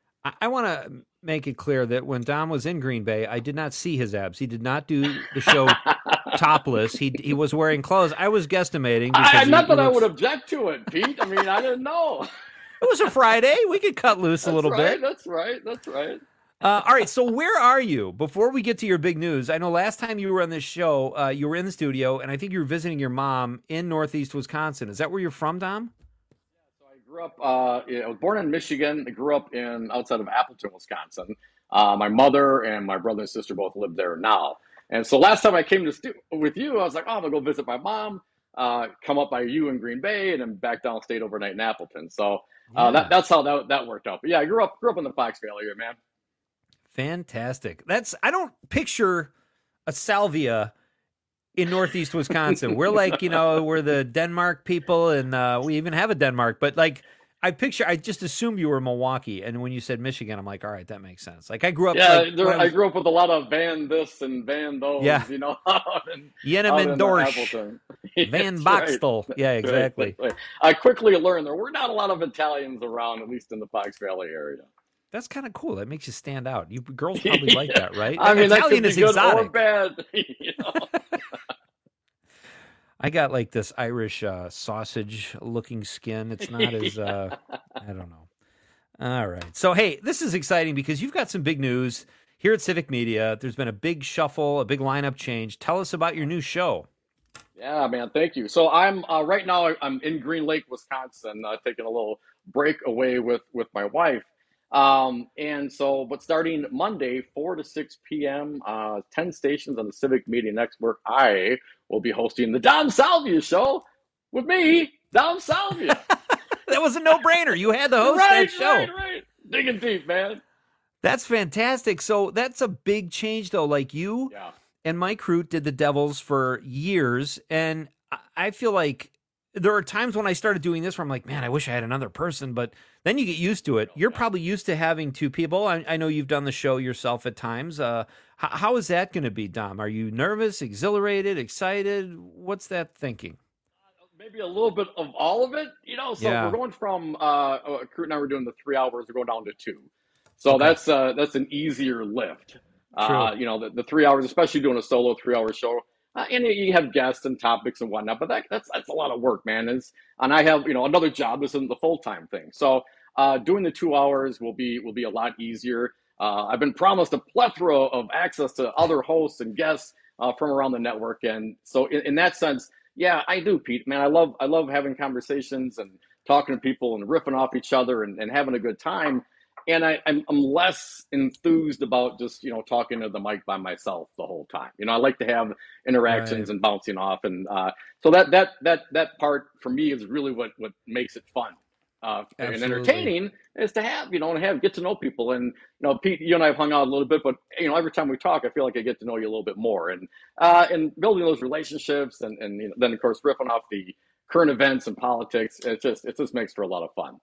I want to make it clear that when Dom was in Green Bay, I did not see his abs. He did not do the show topless. He was wearing clothes. I was guestimating. Not that I would object to it, Pete. I mean, I didn't know. It was a Friday. We could cut loose a little bit. That's right. All right. So where are you? Before we get to your big news, I know last time you were on this show, you were in the studio, and I think you were visiting your mom in Northeast Wisconsin. Is that where you're from, Dom? I grew up. I was born in Michigan. I grew up outside of Appleton, Wisconsin. My mother and my brother and sister both live there now. And so last time I came with you, I was like, I'm gonna go visit my mom. Come up by you in Green Bay, and then back downstate overnight in Appleton. So that's how that worked out. But yeah, I grew up in the Fox Valley area, man. Fantastic. I don't picture a salvia in Northeast Wisconsin. We're like, we're the Denmark people, and we even have a Denmark. But like, I just assumed you were Milwaukee, and when you said Michigan, I'm like, all right, that makes sense. Like I grew up. Yeah, I grew up with a lot of Van this and Van those. Yeah. Yeneman Dorsch, Van Boxtel. Right. Yeah, exactly. Right. I quickly learned there were not a lot of Italians around, at least in the Fox Valley area. That's kind of cool. That makes you stand out. You girls probably like that, right? I mean, Italian that is could be exotic. good or bad. I got like this Irish sausage looking skin. It's not as, I don't know. All right. So, hey, this is exciting because you've got some big news here at Civic Media. There's been a big shuffle, a big lineup change. Tell us about your new show. Yeah, man. Thank you. So I'm right now I'm in Green Lake, Wisconsin, taking a little break away with my wife. But starting Monday, 4 to 6 p.m., 10 stations on the Civic Media Network, I will be hosting the Dom Salvia Show with me, Dom Salvia. That was a no-brainer. You had to host that show. Right. Digging deep, man. That's fantastic. So that's a big change, though. Like you and Mike Root did the Devils for years, and I feel like there are times when I started doing this where I'm like, man, I wish I had another person, but then you get used to it. You're probably used to having two people. I know you've done the show yourself at times. How is that going to be, Dom? Are you nervous, exhilarated, excited? What's that thinking? Maybe a little bit of all of it, So we're going from Kurt and I were doing the 3 hours. We're going down to 2, so that's an easier lift. The 3 hours, especially doing a solo 3-hour show, and you have guests and topics and whatnot. But that's a lot of work, man. And I have another job. This isn't the full-time thing. So doing the 2 hours will be a lot easier. I've been promised a plethora of access to other hosts and guests from around the network, and so in that sense. Yeah, I do, Pete. Man, I love having conversations and talking to people and riffing off each other and having a good time. And I'm less enthused about just talking to the mic by myself the whole time. I like to have interactions and bouncing off, and so that part for me is really what makes it fun and entertaining is to have get to know people. And Pete, you and I have hung out a little bit, but every time we talk, I feel like I get to know you a little bit more, and building those relationships, and then of course riffing off the current events and politics. It just makes for a lot of fun.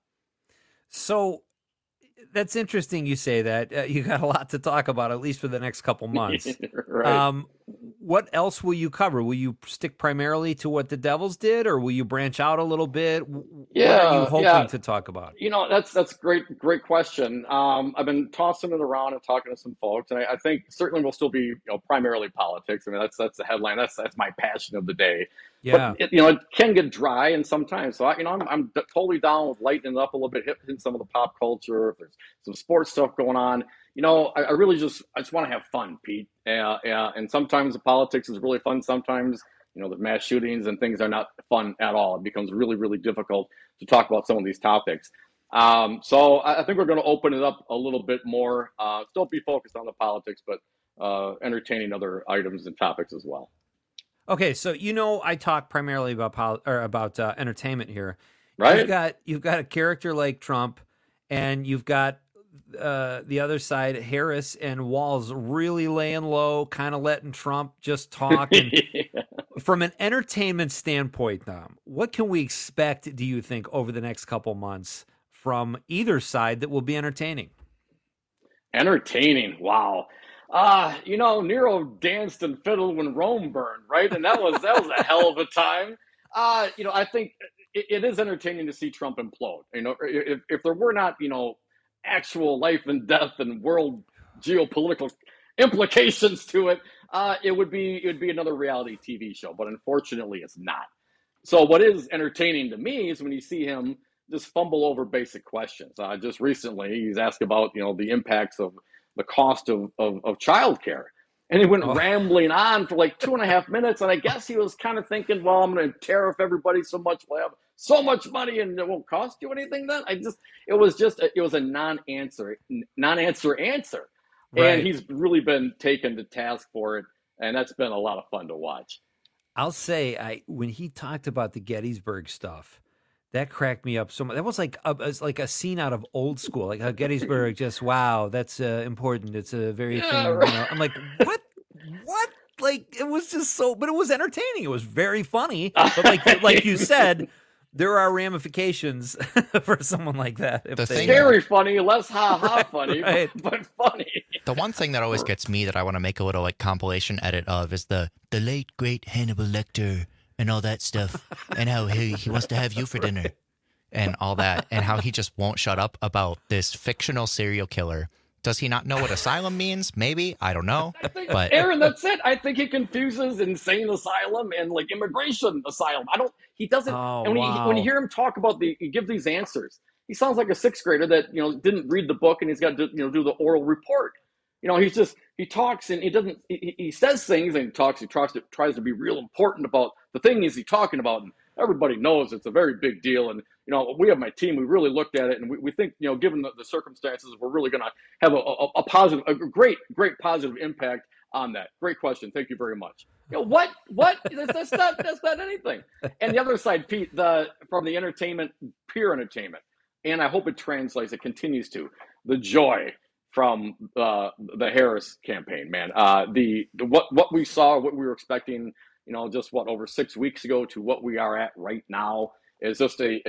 So that's interesting you say that. You got a lot to talk about, at least for the next couple months. Right. What else will you cover? Will you stick primarily to what the Devils did, or will you branch out a little bit? What are you hoping to talk about? That's great question. I've been tossing it around and talking to some folks, and I think certainly we'll still be primarily politics. I mean, that's the headline. That's my passion of the day. Yeah. But it can get dry, and sometimes. So I'm totally down with lightening it up a little bit, hitting some of the pop culture. If there's some sports stuff going on. I really just want to have fun, Pete. And sometimes the politics is really fun. Sometimes, the mass shootings and things are not fun at all. It becomes really, really difficult to talk about some of these topics. So I think we're going to open it up a little bit more. Still be focused on the politics, but entertaining other items and topics as well. Okay, so I talk primarily about entertainment here. Right. You've got a character like Trump, and you've got the other side, Harris and Walz, really laying low, kind of letting Trump just talk. And from an entertainment standpoint, Dom, what can we expect, do you think, over the next couple months from either side that will be entertaining? Entertaining, wow. Nero danced and fiddled when Rome burned, right? And that was a hell of a time. I think it is entertaining to see Trump implode. If there were not, actual life and death and world geopolitical implications to it, it would be another reality TV show. But unfortunately, it's not. So what is entertaining to me is when you see him just fumble over basic questions. Just recently, he's asked about the impacts of the cost of childcare. And he went rambling on for like 2.5 minutes. And I guess he was kind of thinking, well, I'm going to tariff everybody so much. We'll have so much money and it won't cost you anything then. It was a non-answer answer. Right. And he's really been taken to task for it. And that's been a lot of fun to watch. I'll say, when he talked about the Gettysburg stuff, that cracked me up so much. That was like a scene out of Old School, like how Gettysburg just, wow, that's important. It's a very thing. Right. I'm like, what? Like, it was just but it was entertaining. It was very funny. But like you said, there are ramifications for someone like that. Very funny, less ha-ha funny, right. but funny. The one thing that always gets me that I want to make a little compilation edit of is the late, great Hannibal Lecter and all that stuff, and how he wants to have you for dinner and all that, and how he just won't shut up about this fictional serial killer Does he not know what asylum means? Maybe. I don't know. But Aaron, that's it. I think he confuses insane asylum and like immigration asylum. He doesn't. Oh, and when you hear him talk about he give these answers, he sounds like a sixth grader that, didn't read the book and he's got to, do the oral report. He talks and he says things and he tries to be real important about the thing he's talking about. And everybody knows it's a very big deal. And, we have my team, we really looked at it and we think, given the circumstances, we're really going to have a great positive impact on that. Great question. Thank you very much. What? That's not anything. And the other side, Pete, from the entertainment, pure entertainment. And I hope it translates, it continues to, the joy from the Harris campaign, man. What we saw, what we were expecting, just over 6 weeks ago to what we are at right now is just a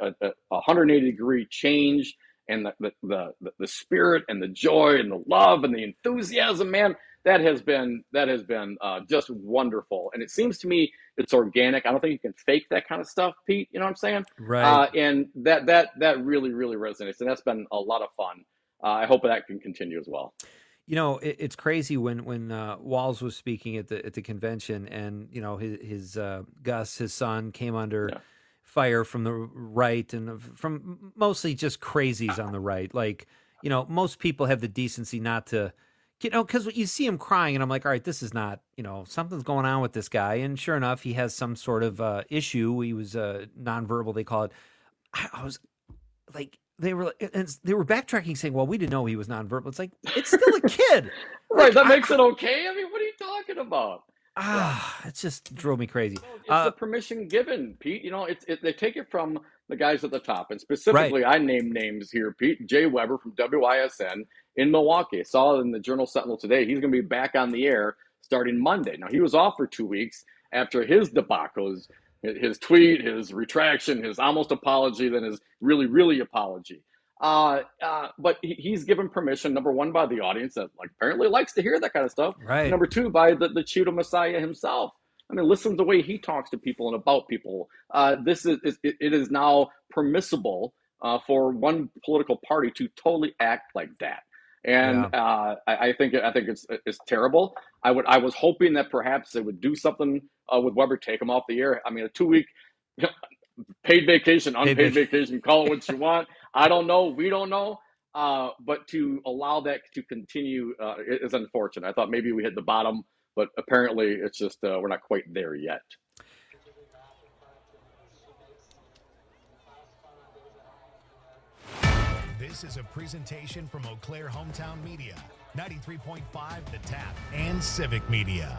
180-degree change, and the spirit and the joy and the love and the enthusiasm, man. That has been just wonderful, and it seems to me it's organic. I don't think you can fake that kind of stuff, Pete. You know what I'm saying? Right. And that really resonates, and that's been a lot of fun. I hope that can continue as well. It's crazy when Walz was speaking at the convention, and his Gus, his son, came under fire from the right and from mostly just crazies on the right. Like, most people have the decency not to. Because you see him crying, and I'm like, all right, this is not, something's going on with this guy. And sure enough, he has some sort of issue. He was nonverbal, they call it. I was like, they were backtracking, saying, well, we didn't know he was nonverbal. It's like, it's still a kid. Right, that makes it okay? I mean, what are you talking about? It just drove me crazy. It's the permission given, Pete. They take it from the guys at the top. And specifically, right. I name names here, Pete. Jay Weber from WISN in Milwaukee. I saw in the Journal-Sentinel today, he's going to be back on the air starting Monday. Now, he was off for 2 weeks after his debacles, his tweet, his retraction, his almost apology, then his really apology. But he's given permission, number one, by the audience that apparently likes to hear that kind of stuff. Right. Number two, by the Cheetah Messiah himself. I mean, listen to the way he talks to people and about people. It is now permissible for one political party to totally act like that. And I think it's terrible. I was hoping that perhaps they would do something with Weber, take him off the air. I mean, a 2-week paid vacation, unpaid vacation, call it what you want. I don't know. We don't know. But to allow that to continue is unfortunate. I thought maybe we hit the bottom, but apparently it's just we're not quite there yet. This is a presentation from Eau Claire Hometown Media, 93.5 The Tap, and Civic Media.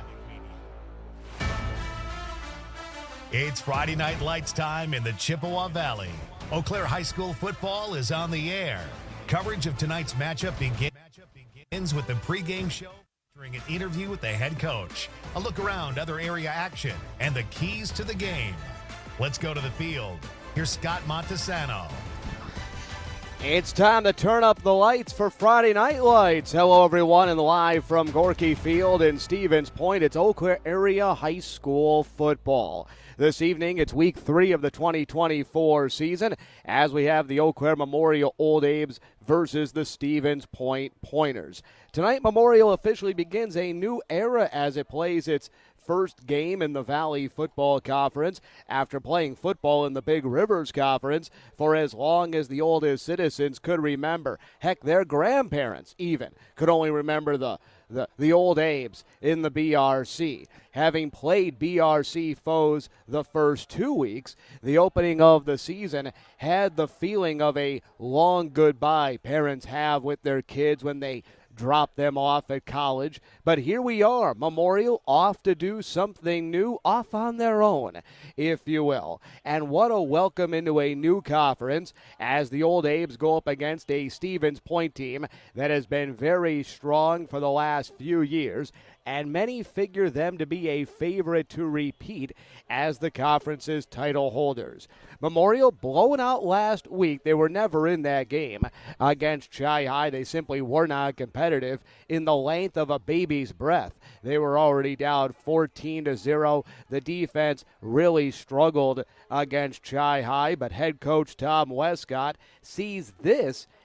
It's Friday Night Lights time in the Chippewa Valley. Eau Claire High School football is on the air. Coverage of tonight's matchup begins with the pregame show featuring an interview with the head coach, a look around other area action, and the keys to the game. Let's go to the field. Here's Scott Montesano. It's time to turn up the lights for Friday Night Lights. Hello, everyone, and live from Gorky Field in Stevens Point, it's Eau Claire Area High School football. This evening, it's week 3 of the 2024 season as we have the Eau Claire Memorial Old Abe's versus the Stevens Point Pointers. Tonight, Memorial officially begins a new era as it plays its first game in the Valley Football Conference after playing football in the Big Rivers Conference for as long as the oldest citizens could remember. Heck, their grandparents even could only remember the old Abes in the BRC. Having played BRC foes the first 2 weeks, the opening of the season had the feeling of a long goodbye parents have with their kids when they drop them off at college. But here we are, Memorial off to do something new, off on their own, if you will. And what a welcome into a new conference as the Old Abes go up against a Stevens Point team that has been very strong for the last few years, and many figure them to be a favorite to repeat as the conference's title holders. Memorial blown out last week. They were never in that game against Chi High. They simply were not competitive in the length of a baby's breath. They were already down 14-0. The defense really struggled against Chi High, but head coach Tom Westcott sees this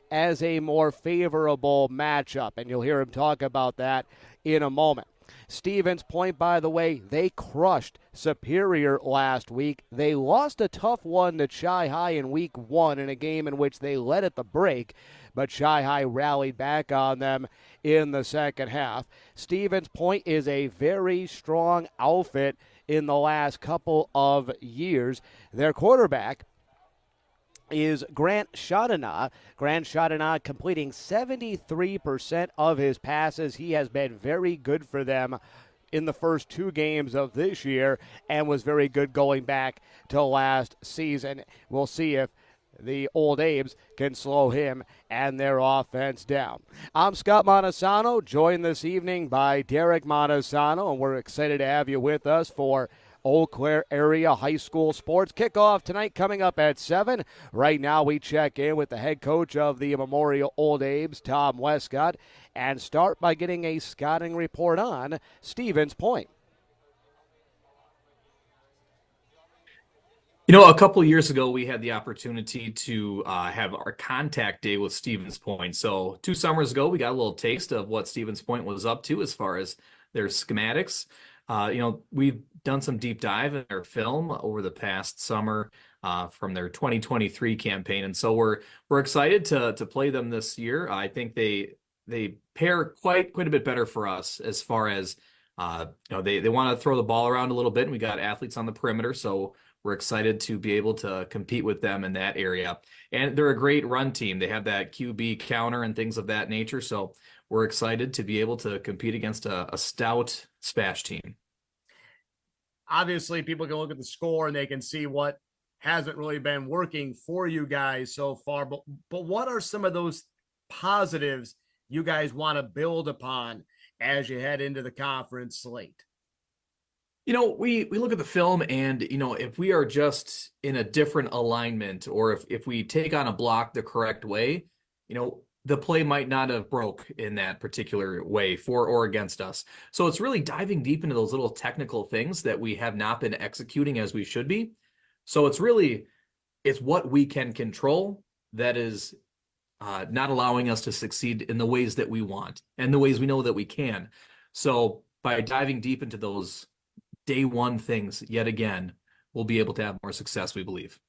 as a more favorable matchup, and you'll hear him talk about that in a moment. Stevens Point, by the way, they crushed Superior last week. They lost a tough one to Chi-High in week 1 in a game in which they led at the break, but Chi-High rallied back on them in the second half. Stevens Point is a very strong outfit in the last couple of years. Their quarterback is Grant Chaudenat. Grant Chaudenat completing 73% of his passes. He has been very good for them in the first 2 games of this year and was very good going back to last season. We'll see if the Old Abe's can slow him and their offense down. I'm Scott Montesano, joined this evening by Derek Montesano, and we're excited to have you with us for Eau Claire Area High School Sports. Kickoff tonight coming up at 7. Right now we check in with the head coach of the Memorial Old Abe's, Tom Westcott, and start by getting a scouting report on Stevens Point. You know, a couple of years ago, we had the opportunity to have our contact day with Stevens Point. So 2 summers ago, we got a little taste of what Stevens Point was up to as far as their schematics. We've done some deep dive in their film over the past summer from their 2023 campaign. And so we're excited to play them this year. I think they pair quite a bit better for us as far as, they want to throw the ball around a little bit, and we got athletes on the perimeter. So we're excited to be able to compete with them in that area. And they're a great run team. They have that QB counter and things of that nature. So we're excited to be able to compete against a stout Spash team. Obviously, people can look at the score and they can see what hasn't really been working for you guys so far. But what are some of those positives you guys want to build upon as you head into the conference slate? We look at the film and, if we are just in a different alignment, or if we take on a block the correct way, the play might not have broke in that particular way for or against us. So it's really diving deep into those little technical things that we have not been executing as we should be. So it's what we can control that is not allowing us to succeed in the ways that we want and the ways we know that we can. So by diving deep into those day one things yet again, we'll be able to have more success, we believe.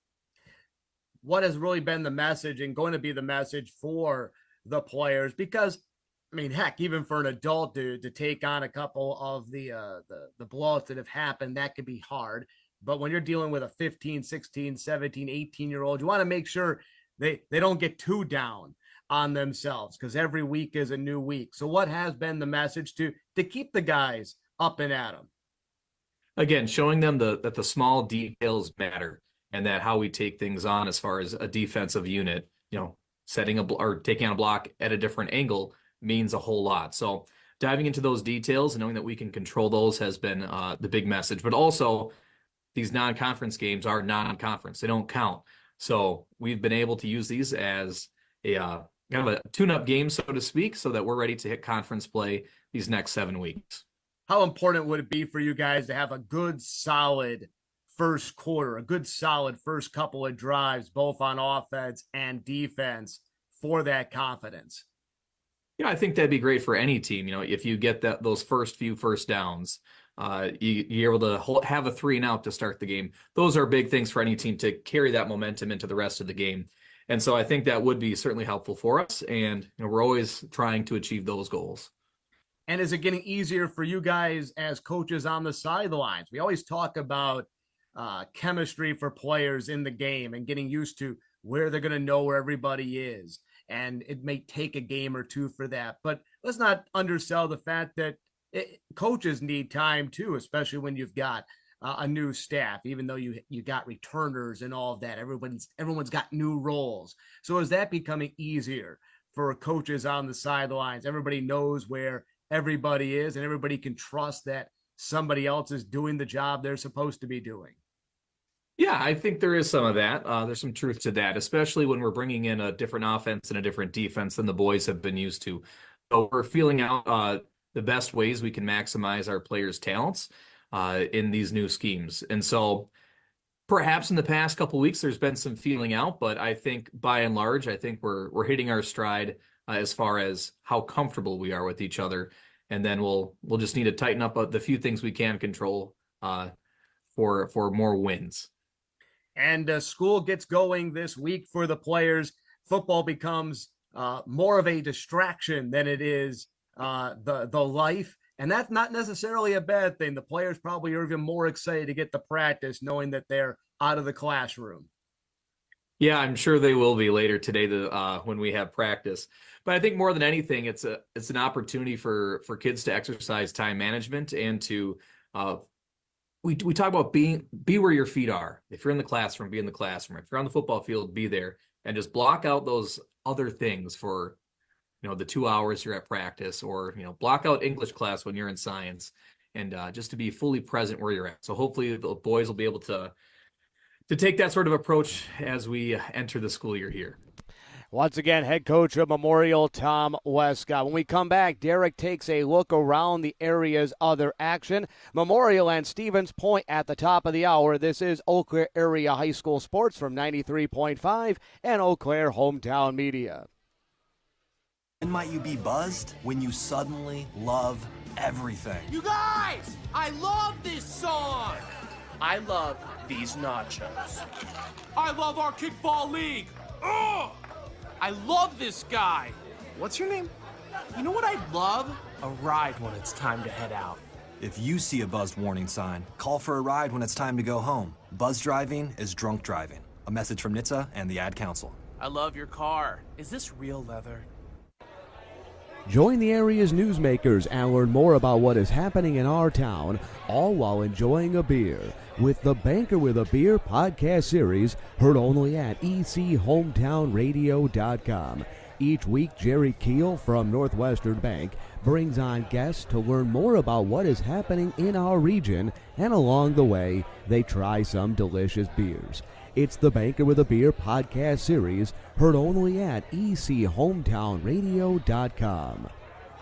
What has really been the message and going to be the message for the players? Because, heck, even for an adult to take on a couple of the blowouts that have happened, that could be hard. But when you're dealing with a 15, 16, 17, 18-year-old, you want to make sure they don't get too down on themselves, because every week is a new week. So what has been the message to keep the guys up and at them? Again, showing them that the small details matter, and that how we take things on as far as a defensive unit, setting or taking on a block at a different angle means a whole lot. So diving into those details and knowing that we can control those has been the big message. But also, these non-conference games are non-conference. They don't count. So we've been able to use these as a kind of a tune-up game, so to speak, so that we're ready to hit conference play these next 7 weeks. How important would it be for you guys to have a good, solid first quarter, a good, solid first couple of drives, both on offense and defense, for that confidence? I think that'd be great for any team. If you get those first few first downs, you're able to have a 3-and-out to start the game. Those are big things for any team to carry that momentum into the rest of the game. And so I think that would be certainly helpful for us. And we're always trying to achieve those goals. And is it getting easier for you guys as coaches on the sidelines? We always talk about chemistry for players in the game and getting used to where they're going to know where everybody is. And it may take a game or two for that. But let's not undersell the fact that coaches need time too, especially when you've got a new staff, even though you got returners and all of that. Everyone's got new roles. So is that becoming easier for coaches on the sidelines? Everybody knows where everybody is, and everybody can trust that somebody else is doing the job they're supposed to be doing. Yeah, I think there is some of that. There's some truth to that, especially when we're bringing in a different offense and a different defense than the boys have been used to. So we're feeling out the best ways we can maximize our players' talents in these new schemes. And so Perhaps in the past couple of weeks, there's been some feeling out, but I think by and large, I think we're hitting our stride as far as how comfortable we are with each other. And then we'll just need to tighten up the few things we can control for more wins. And school gets going this week for the players. Football becomes more of a distraction than it is the life. And that's not necessarily a bad thing. The players probably are even more excited to get to practice knowing that they're out of the classroom. Yeah, I'm sure they will be later today when we have practice. But I think more than anything, it's an opportunity for kids to exercise time management and to we talk about be where your feet are. If you're in the classroom, be in the classroom. If you're on the football field, be there, and just block out those other things for the 2 hours you're at practice, or block out English class when you're in science, and just to be fully present where you're at. So hopefully the boys will be able to take that sort of approach as we enter the school year here. Once again, head coach of Memorial, Tom Westcott. When we come back, Derek takes a look around the area's other action. Memorial and Stevens Point at the top of the hour. This is Eau Claire Area High School Sports from 93.5 and Eau Claire Hometown Media. When might you be buzzed? When you suddenly love everything. You guys, I love this song. I love these nachos. I love our kickball league. Ugh! I love this guy. What's your name? You know what I'd love? A ride when it's time to head out. If you see a buzzed warning sign, call for a ride when it's time to go home. Buzz driving is drunk driving. A message from NHTSA and the Ad Council. I love your car. Is this real leather? Join the area's newsmakers and learn more about what is happening in our town, all while enjoying a beer, with the Banker with a Beer podcast series, heard only at ECHometownRadio.com. Each week, Jerry Keel from Northwestern Bank brings on guests to learn more about what is happening in our region, and along the way, they try some delicious beers. It's the Banker with a Beer podcast series, heard only at ECHometownRadio.com.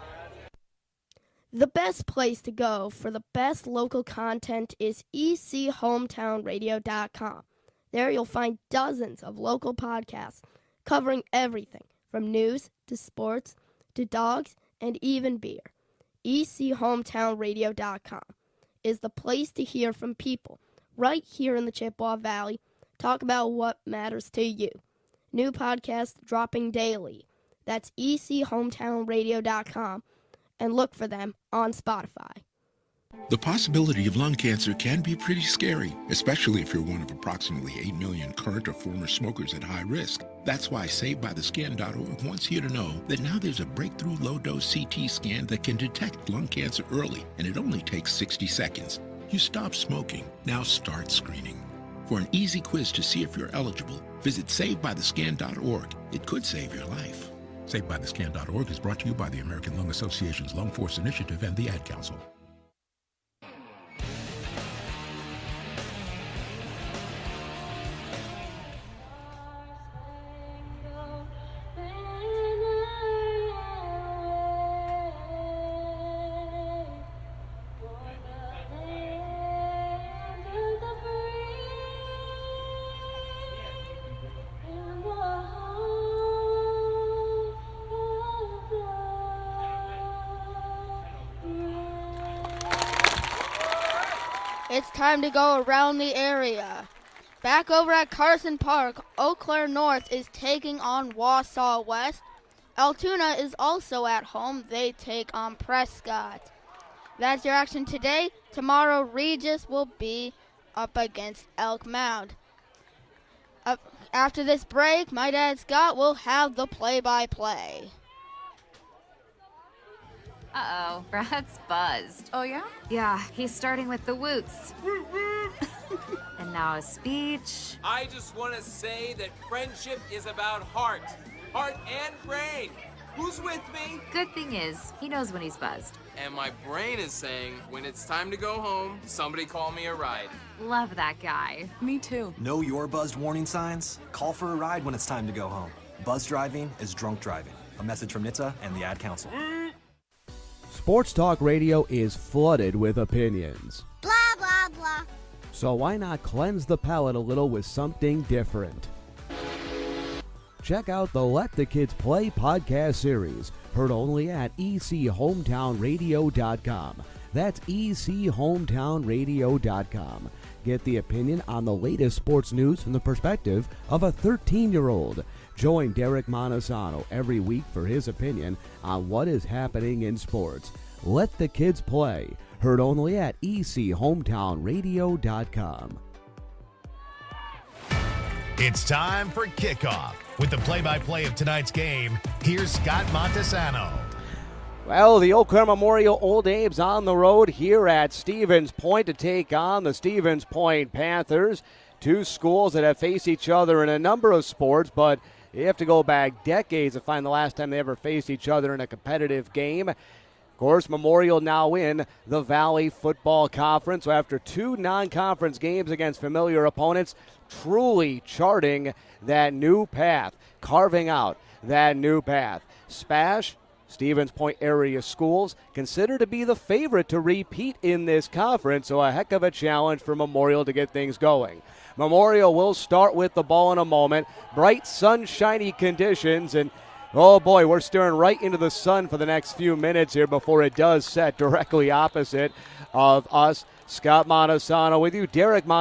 The best place to go for the best local content is ECHometownRadio.com. There you'll find dozens of local podcasts covering everything from news to sports to dogs and even beer. ECHometownRadio.com is the place to hear from people right here in the Chippewa Valley. Talk about what matters to you. New podcasts dropping daily. That's ECHometownRadio.com, and look for them on Spotify. The possibility of lung cancer can be pretty scary, especially if you're one of approximately 8 million current or former smokers at high risk. That's why SaveByTheScan.org wants you to know that now there's a breakthrough low-dose CT scan that can detect lung cancer early, and it only takes 60 seconds. You stop smoking. Now start screening. For an easy quiz to see if you're eligible, visit SaveByTheScan.org. It could save your life. SaveByTheScan.org is brought to you by the American Lung Association's Lung Force Initiative and the Ad Council. It's time to go around the area. Back over at Carson Park, Eau Claire North is taking on Wausau West. Altoona is also at home. They take on Prescott. That's your action today. Tomorrow, Regis will be up against Elk Mound. After this break, my dad Scott will have the play-by-play. Uh-oh, Brad's buzzed. Oh, yeah? Yeah, he's starting with the woots. And now a speech. I just want to say that friendship is about heart and brain. Who's with me? Good thing is, he knows when he's buzzed. And my brain is saying, when it's time to go home, somebody call me a ride. Love that guy. Me too. Know your buzzed warning signs? Call for a ride when it's time to go home. Buzz driving is drunk driving. A message from NHTSA and the Ad Council. Sports Talk Radio is flooded with opinions. Blah, blah, blah. So why not cleanse the palate a little with something different? Check out the Let the Kids Play podcast series, heard only at ECHometownRadio.com. That's ECHometownRadio.com. Get the opinion on the latest sports news from the perspective of a 13-year-old. Join Derek Montesano every week for his opinion on what is happening in sports. Let the Kids Play, heard only at ECHometownRadio.com. It's time for kickoff. With the play-by-play of tonight's game, here's Scott Montesano. Well, the Eau Claire Memorial Old Abe's on the road here at Stevens Point to take on the Stevens Point Panthers. Two schools that have faced each other in a number of sports, but you have to go back decades to find the last time they ever faced each other in a competitive game. Of course, Memorial now in the Valley Football Conference. So after two non-conference games against familiar opponents, truly charting that new path, carving out that new path. Spash, Stevens Point area schools, considered to be the favorite to repeat in this conference, so a heck of a challenge for Memorial to get things going. Memorial will start with the ball in a moment. Bright, sunshiny conditions, and oh boy, we're staring right into the sun for the next few minutes here before it does set directly opposite of us. Scott Montesano with you. Derek